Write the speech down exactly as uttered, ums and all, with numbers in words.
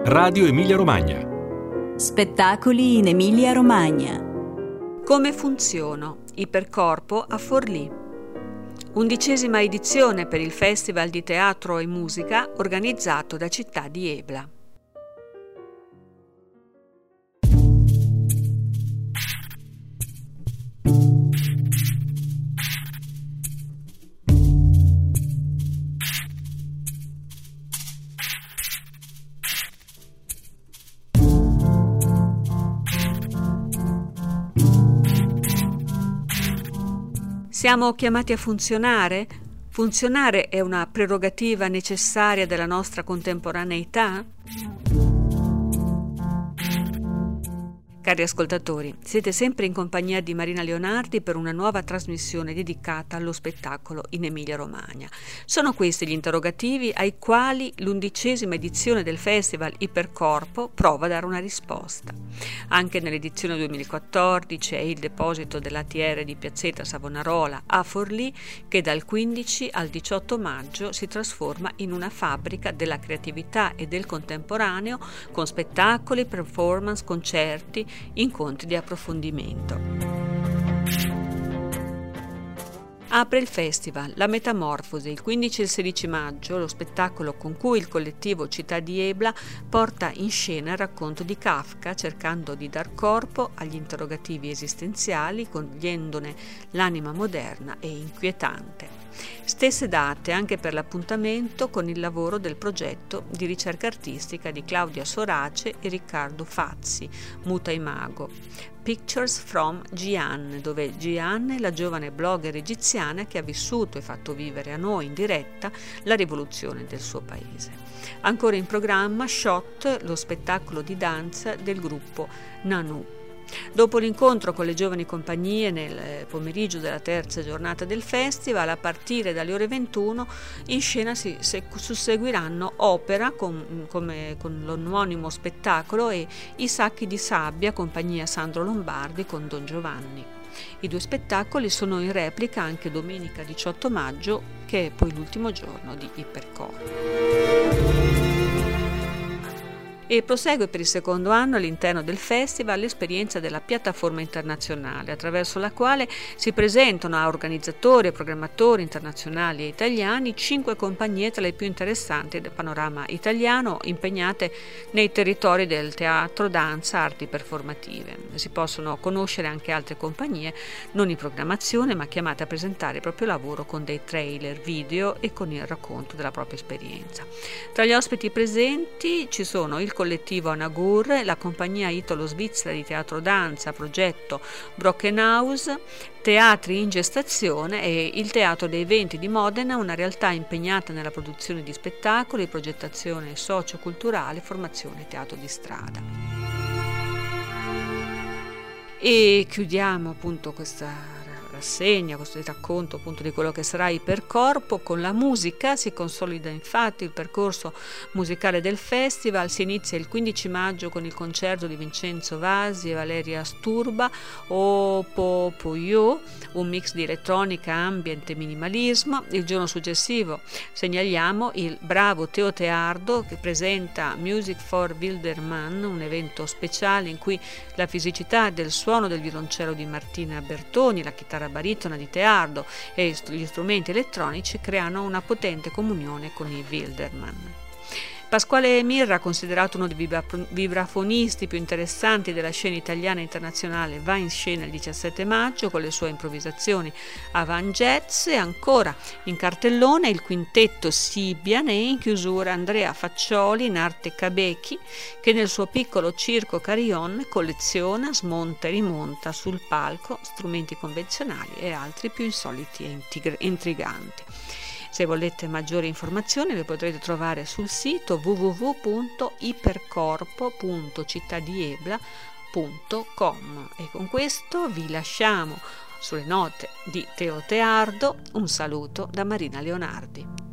Radio Emilia Romagna. Spettacoli in Emilia Romagna. Come funziono? Ipercorpo a Forlì. Undicesima edizione per il Festival di Teatro e Musica organizzato da Città di Ebla. Siamo chiamati a funzionare? Funzionare è una prerogativa necessaria della nostra contemporaneità? Cari ascoltatori, siete sempre in compagnia di Marina Leonardi per una nuova trasmissione dedicata allo spettacolo in Emilia-Romagna. Sono questi gli interrogativi ai quali l'undicesima edizione del Festival Ipercorpo prova a dare una risposta. Anche nell'edizione duemilaquattordici è il deposito dell'A T R di Piazzetta Savonarola a Forlì che dal quindici al diciotto maggio si trasforma in una fabbrica della creatività e del contemporaneo con spettacoli, performance, concerti, incontri di approfondimento. Apre il festival La Metamorfosi il quindici e il sedici maggio, lo spettacolo con cui il collettivo Città di Ebla porta in scena il racconto di Kafka cercando di dar corpo agli interrogativi esistenziali, cogliendone l'anima moderna e inquietante. Stesse date anche per l'appuntamento con il lavoro del progetto di ricerca artistica di Claudia Sorace e Riccardo Fazzi, Muta Imago, Pictures from Gian, dove Gian è la giovane blogger egiziana che ha vissuto e fatto vivere a noi in diretta la rivoluzione del suo paese. Ancora in programma Shot, lo spettacolo di danza del gruppo Nanu. Dopo l'incontro con le giovani compagnie nel pomeriggio della terza giornata del festival, a partire dalle ore ventuno in scena si susseguiranno Opera con, come, con l'omonimo spettacolo e I Sacchi di Sabbia, compagnia Sandro Lombardi con Don Giovanni. I due spettacoli sono in replica anche domenica diciotto maggio, che è poi l'ultimo giorno di Ipercorpo. E prosegue per il secondo anno all'interno del festival l'esperienza della piattaforma internazionale, attraverso la quale si presentano a organizzatori e programmatori internazionali e italiani cinque compagnie tra le più interessanti del panorama italiano impegnate nei territori del teatro, danza, arti performative. Si possono conoscere anche altre compagnie, non in programmazione, ma chiamate a presentare il proprio lavoro con dei trailer video e con il racconto della propria esperienza. Tra gli ospiti presenti ci sono il collettivo Anagur, la compagnia italo-svizzera di teatro danza progetto Brockenhaus, Teatri in Gestazione e il Teatro dei Venti di Modena, una realtà impegnata nella produzione di spettacoli, progettazione socioculturale, formazione teatro di strada. E chiudiamo appunto questa rassegna, questo racconto appunto di quello che sarà Ipercorpo con la musica. Si consolida infatti il percorso musicale del festival. Si inizia il quindici maggio con il concerto di Vincenzo Vasi e Valeria Sturba, O Po Po Yo, un mix di elettronica, ambient e minimalismo. Il giorno successivo segnaliamo il Bravo Teo Teardo che presenta Music for Wildermann, un evento speciale in cui la fisicità del suono del violoncello di Martina Bertoni, la chitarra baritona di Teardo e gli strumenti elettronici creano una potente comunione con i Wildermann. Pasquale Mirra, considerato uno dei vibrafonisti più interessanti della scena italiana e internazionale, va in scena il diciassette maggio con le sue improvvisazioni avant jazz e ancora in cartellone il quintetto Sibian e in chiusura Andrea Faccioli in arte Cabechi che nel suo piccolo circo Carillon colleziona, smonta e rimonta sul palco strumenti convenzionali e altri più insoliti e intriganti. Se volete maggiori informazioni le potrete trovare sul sito w w w punto ipercorpo punto cittadiebla punto com e con questo vi lasciamo sulle note di Teo Teardo. Un saluto da Marina Leonardi.